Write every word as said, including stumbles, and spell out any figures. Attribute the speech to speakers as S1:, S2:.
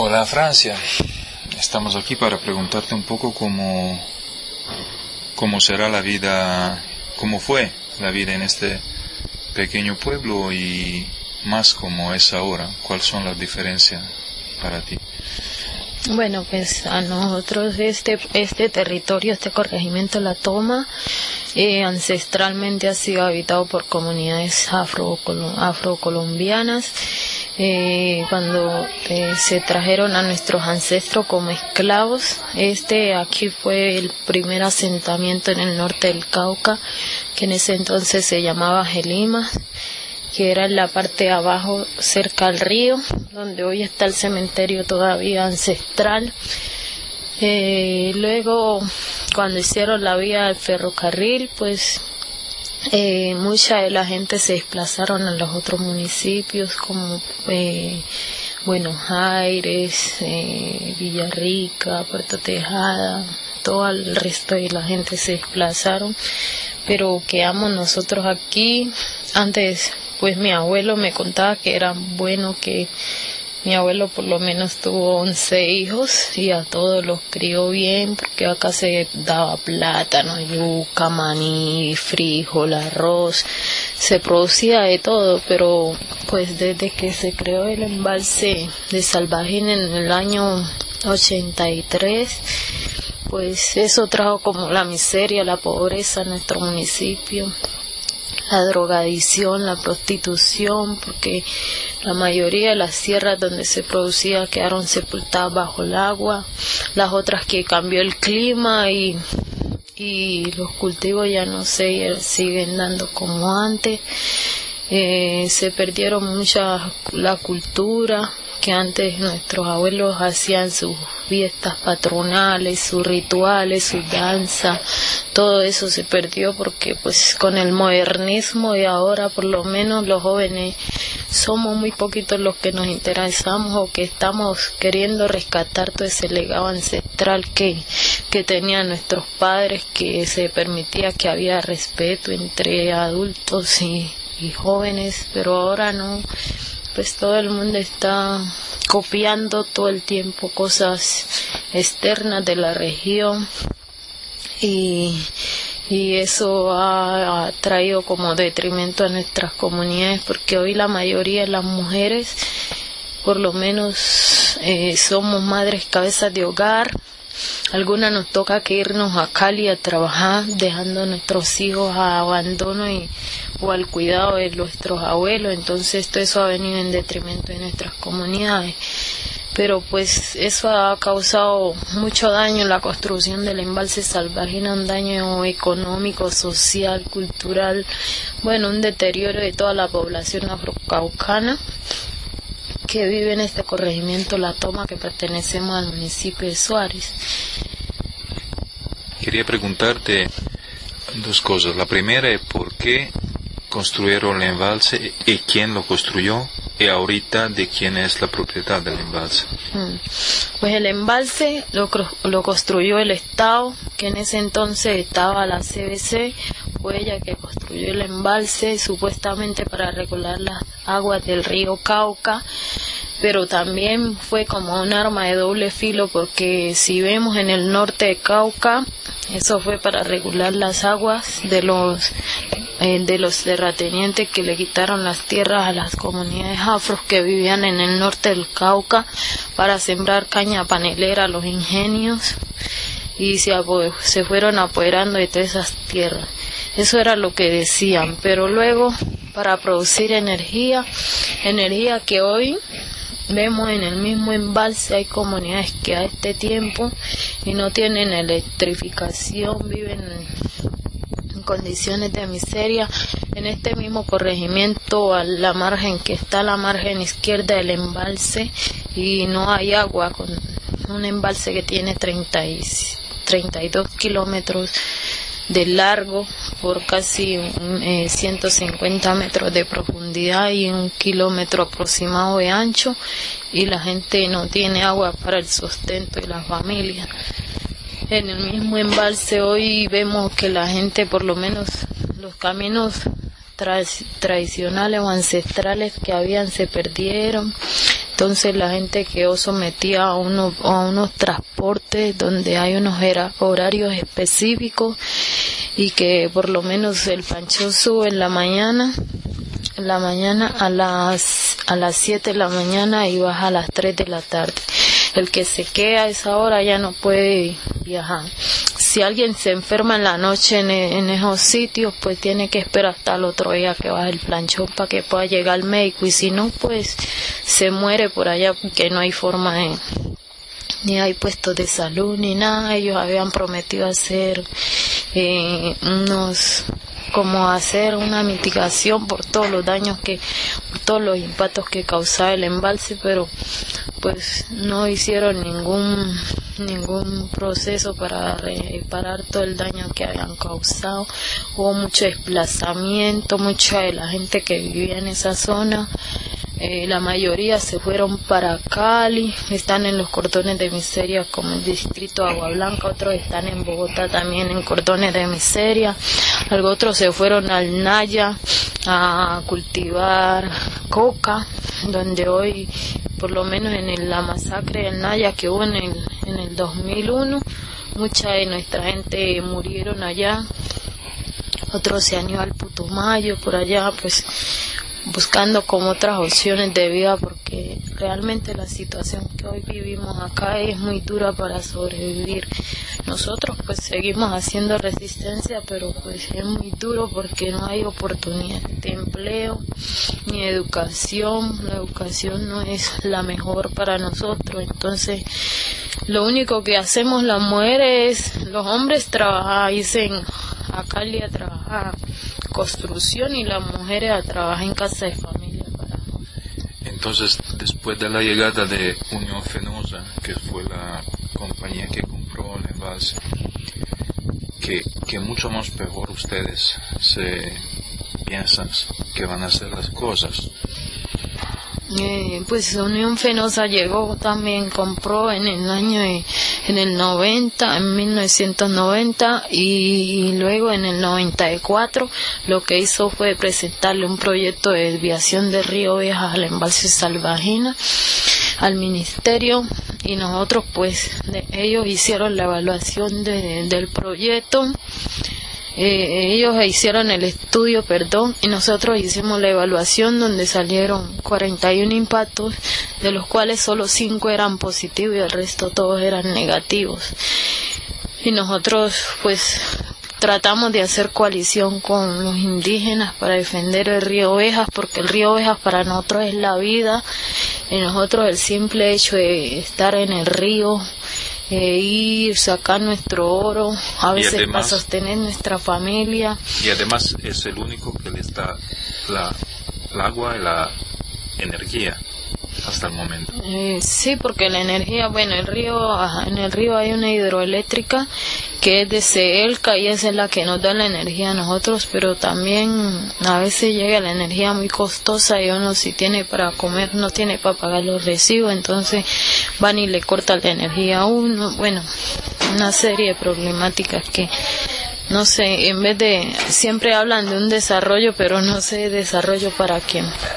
S1: Hola Francia, estamos aquí para preguntarte un poco cómo, cómo será la vida, cómo fue la vida en este pequeño pueblo y más cómo es ahora, cuáles son las diferencias para ti.
S2: Bueno, pues a nosotros este este territorio, este corregimiento La Toma, eh, ancestralmente ha sido habitado por comunidades afro afrocolombianas. Eh, cuando eh, se trajeron a nuestros ancestros como esclavos, este aquí fue el primer asentamiento en el norte del Cauca, que en ese entonces se llamaba Gelima, que era en la parte de abajo cerca al río, donde hoy está el cementerio todavía ancestral. Eh, luego, cuando hicieron la vía del ferrocarril, pues eh, mucha de la gente se desplazaron a los otros municipios como eh, Buenos Aires, eh, Villarrica, Puerto Tejada, todo el resto de la gente se desplazaron, pero quedamos nosotros aquí. Antes, pues mi abuelo me contaba que era bueno, que mi abuelo por lo menos tuvo once hijos y a todos los crió bien, porque acá se daba plátano, yuca, maní, frijol, arroz, se producía de todo, pero pues desde que se creó el embalse de Salvajín en el año ochenta y tres, pues eso trajo como la miseria, la pobreza en nuestro municipio, la drogadicción, la prostitución, porque la mayoría de las tierras donde se producía quedaron sepultadas bajo el agua, las otras que cambió el clima y, y los cultivos ya no se siguen dando como antes. Eh, se perdieron mucha la cultura, que antes nuestros abuelos hacían sus fiestas patronales, sus rituales, sus danzas, todo eso se perdió porque pues con el modernismo de ahora por lo menos los jóvenes somos muy poquitos los que nos interesamos o que estamos queriendo rescatar todo ese legado ancestral que, que tenían nuestros padres, que se permitía que había respeto entre adultos y, y jóvenes, pero ahora no. Pues todo el mundo está copiando todo el tiempo cosas externas de la región y, y eso ha, ha traído como detrimento a nuestras comunidades, porque hoy la mayoría de las mujeres, por lo menos eh, somos madres cabezas de hogar. Algunas nos toca que irnos a Cali a trabajar, dejando a nuestros hijos a abandono y, o al cuidado de nuestros abuelos. Entonces todo eso ha venido en detrimento de nuestras comunidades. Pero pues eso ha causado mucho daño, la construcción del embalse Salvajín, un daño económico, social, cultural, bueno, un deterioro de toda la población afrocaucana que vive en este corregimiento La Toma, que pertenecemos al municipio de Suárez.
S1: Quería preguntarte dos cosas. La primera es por qué construyeron el embalse y quién lo construyó, y ahorita de quién es la propiedad del embalse.
S2: Pues el embalse lo, lo construyó el Estado, que en ese entonces estaba la C B C, fue ella que construyó el embalse supuestamente para regular las aguas del río Cauca, pero también fue como un arma de doble filo, porque si vemos en el norte de Cauca, eso fue para regular las aguas de los eh, de los terratenientes que le quitaron las tierras a las comunidades afros que vivían en el norte del Cauca para sembrar caña panelera, los ingenios, y se, se fueron apoderando de todas esas tierras. Eso era lo que decían, pero luego para producir energía, energía que hoy vemos en el mismo embalse, hay comunidades que a este tiempo y no tienen electrificación, viven en condiciones de miseria. En este mismo corregimiento, a la margen que está a la margen izquierda del embalse, y no hay agua, con un embalse que tiene treinta y, treinta y dos kilómetros de largo por casi eh, ciento cincuenta metros de profundidad y un kilómetro aproximado de ancho, y la gente no tiene agua para el sustento de la familia. En el mismo embalse hoy vemos que la gente, por lo menos los caminos tra- tradicionales o ancestrales que habían se perdieron. entonces la gente quedó sometida a unos, a unos transportes donde hay unos horarios específicos y que por lo menos el Pancho sube en la mañana, en la mañana a las a las siete de la mañana y baja a las tres de la tarde. El que se queda a esa hora ya no puede viajar. Si alguien se enferma en la noche en, en esos sitios, pues tiene que esperar hasta el otro día que baje el planchón para que pueda llegar al médico, y si no, pues se muere por allá porque no hay forma de, ni hay puestos de salud ni nada. Ellos habían prometido hacer eh, unos como hacer una mitigación por todos los daños que, por todos los impactos que causaba el embalse, pero pues no hicieron ningún ningún proceso para reparar todo el daño que habían causado. Hubo mucho desplazamiento, mucha de la gente que vivía en esa zona, eh, la mayoría se fueron para Cali, están en los cordones de miseria como el distrito de Agua Blanca, otros están en Bogotá también en cordones de miseria, algo otros se fueron al Naya a cultivar coca, donde hoy, por lo menos en el, la masacre del Naya que hubo en el, en el dos mil uno, mucha de nuestra gente murieron allá, otros se han ido al Putumayo, por allá, pues buscando como otras opciones de vida, porque realmente la situación que hoy vivimos acá es muy dura para sobrevivir. Nosotros pues seguimos haciendo resistencia, pero pues es muy duro porque no hay oportunidad de empleo ni educación. La educación no es la mejor para nosotros, entonces lo único que hacemos las mujeres, los hombres trabajan, dicen a Cali a trabajar construcción y las mujeres a trabajar en casa de familia. Para...
S1: Entonces, después de la llegada de Unión Fenosa, que fue la compañía que compró el embalse, que, que mucho más peor ustedes se piensan que van a hacer las cosas.
S2: Eh, pues Unión Fenosa llegó también, compró en el año de, en el noventa, en mil novecientos noventa, y, y luego en el noventa y cuatro lo que hizo fue presentarle un proyecto de desviación de Río Viejas al embalse Salvajina al ministerio, y nosotros pues de, ellos hicieron la evaluación de, del proyecto. Eh, ellos hicieron el estudio, perdón, y nosotros hicimos la evaluación donde salieron cuarenta y uno impactos, de los cuales solo cinco eran positivos y el resto todos eran negativos. Y nosotros pues tratamos de hacer coalición con los indígenas para defender el río Ovejas, porque el río Ovejas para nosotros es la vida, y nosotros el simple hecho de estar en el río, Eh, ir, sacar nuestro oro, a veces además, para sostener nuestra familia.
S1: Y además es el único que les da la, el agua y la energía hasta el momento.
S2: Eh, sí, porque la energía, bueno, el río, en el río hay una hidroeléctrica que es de Ceelca y esa es la que nos da la energía a nosotros, pero también a veces llega la energía muy costosa y uno si tiene para comer no tiene para pagar los recibos, entonces van y le cortan la energía a uno. Bueno, una serie de problemáticas que no sé, en vez de, siempre hablan de un desarrollo, pero no sé desarrollo para quién.